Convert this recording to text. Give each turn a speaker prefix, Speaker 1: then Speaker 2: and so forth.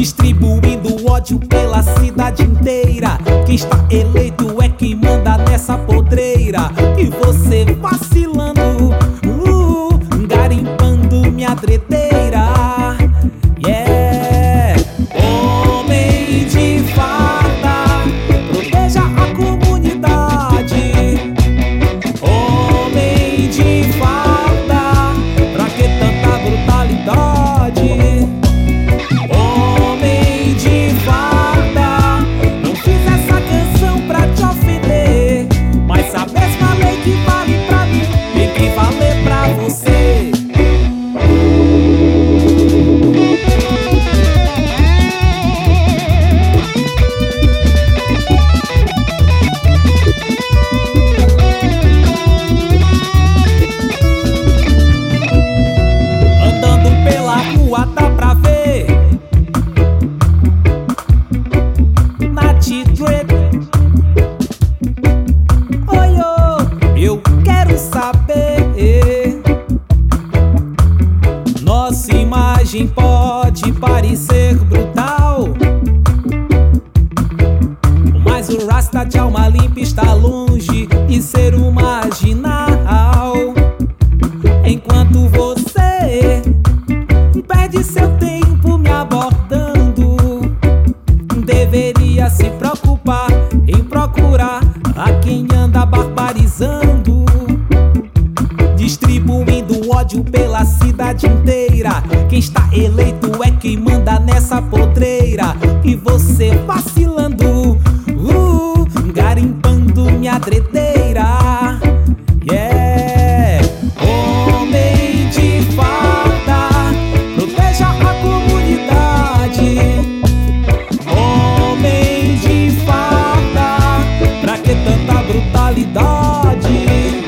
Speaker 1: distribuindo ódio pela cidade inteira. Quem está eleito é quem manda nessa podreira. E você vacilando, garimpando minha treteira. Yeah, homem de farda, proteja a comunidade. Homem de farda, pra que tanta brutalidade? Homem de farda, não fiz essa canção pra te ofender, mas a mesma lei que vale pra mim tem que valer pra você. Andando pela rua dá pra ver Nati Dread. Oi, oh, eu quero saber. Nossa imagem pode parecer brutal, mas o Rasta de alma limpa está longe de ser um marginal. Enquanto você perde seu tempo me abordando, deveria se preocupar em procurar a quem anda barbarizando, distribuindo ódio pela cidade inteira. Quem está eleito é quem manda nessa podreira. E você vacilando, garimpando minha treteira. Yeah, homem de farda, proteja a comunidade. Homem de farda, pra que tanta brutalidade?